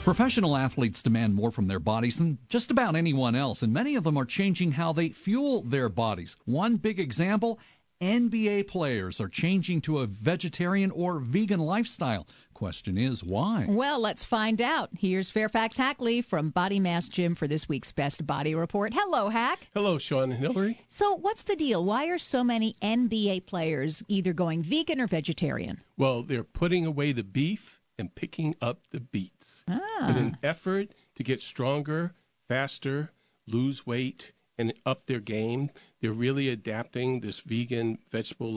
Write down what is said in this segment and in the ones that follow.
Professional athletes demand more from their bodies than just about anyone else, and many of them are changing how they fuel their bodies. One big example, NBA players are changing to a vegetarian or vegan lifestyle. Question is, why? Well, let's find out. Here's Fairfax Hackley from Body Mass Gym for this week's Best Body Report. Hello, Hack. Hello, Sean and Hillary. So what's the deal? Why are so many NBA players either going vegan or vegetarian? Well, they're putting away the beef and picking up the beets. In an effort to get stronger, faster, lose weight, and up their game, they're really adapting this vegan vegetarian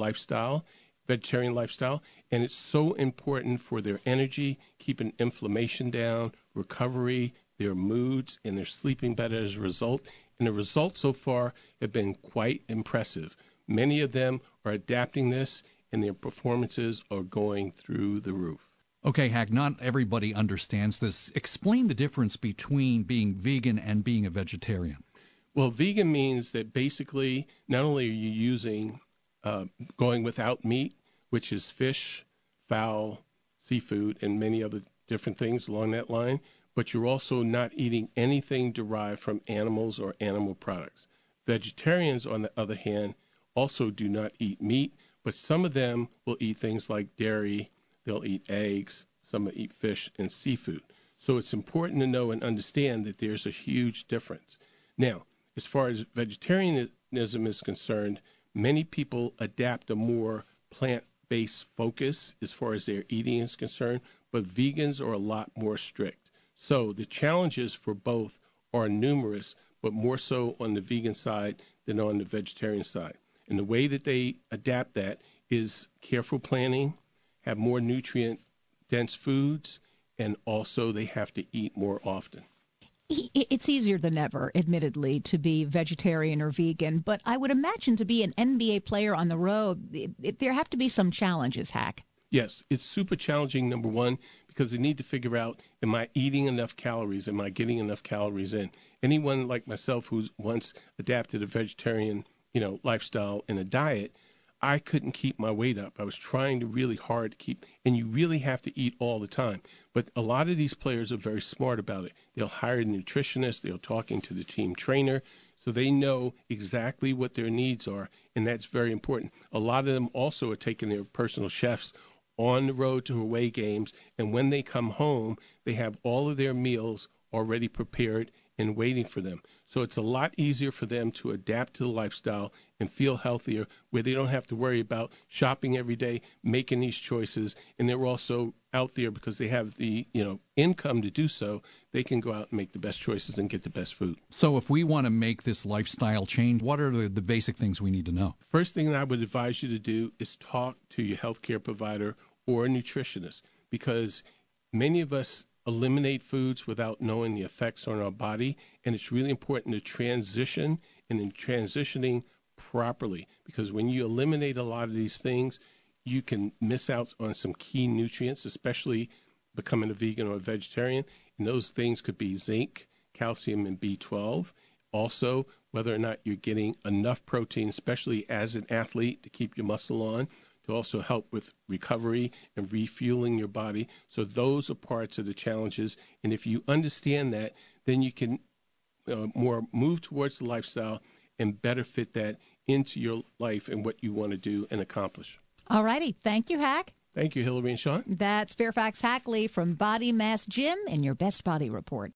lifestyle, and it's so important for their energy, keeping inflammation down, recovery, their moods, and they're sleeping better as a result. And the results so far have been quite impressive. Many of them are adapting this, and their performances are going through the roof. Okay, Hack, not everybody understands this. Explain the difference between being vegan and being a vegetarian. Well, vegan means that basically not only are you using going without meat, which is fish, fowl, seafood, and many other different things along that line, but you're also not eating anything derived from animals or animal products. Vegetarians, on the other hand, also do not eat meat, but some of them will eat things like dairy, they'll eat eggs, some will eat fish and seafood. So it's important to know and understand that there's a huge difference. Now, as far as vegetarianism is concerned, many people adapt a more plant-based focus as far as their eating is concerned, but vegans are a lot more strict. So the challenges for both are numerous, but more so on the vegan side than on the vegetarian side. And the way that they adapt that is careful planning, have more nutrient-dense foods, and also they have to eat more often. It's easier than ever, admittedly, to be vegetarian or vegan, but I would imagine to be an NBA player on the road, there have to be some challenges, Hack. Yes, it's super challenging, number one, because they need to figure out, am I eating enough calories? Am I getting enough calories in? Anyone like myself who's once adapted a vegetarian, lifestyle and a diet, I couldn't keep my weight up. I was trying to really hard to keep, and you really have to eat all the time. But a lot of these players are very smart about it. They'll hire a nutritionist, they're talking to the team trainer, so they know exactly what their needs are, and that's very important. A lot of them also are taking their personal chefs on the road to away games, and when they come home, they have all of their meals already prepared and waiting for them. So it's a lot easier for them to adapt to the lifestyle and feel healthier, where they don't have to worry about shopping every day, making these choices, and they're also out there because they have the income to do so. They can go out and make the best choices and get the best food. So if we want to make this lifestyle change, what are the basic things we need to know? First thing that I would advise you to do is talk to your healthcare provider or a nutritionist, because many of us eliminate foods without knowing the effects on our body, and it's really important to transition, and in transitioning properly, because when you eliminate a lot of these things, you can miss out on some key nutrients, especially becoming a vegan or a vegetarian, and those things could be zinc, calcium, and B12. Also, whether or not you're getting enough protein, especially as an athlete, to keep your muscle on, to also help with recovery and refueling your body. So those are parts of the challenges. And if you understand that, then you can more move towards the lifestyle and better fit that into your life and what you want to do and accomplish. All righty. Thank you, Hack. Thank you, Hillary and Sean. That's Fairfax Hackley from Body Mass Gym in your Best Body Report.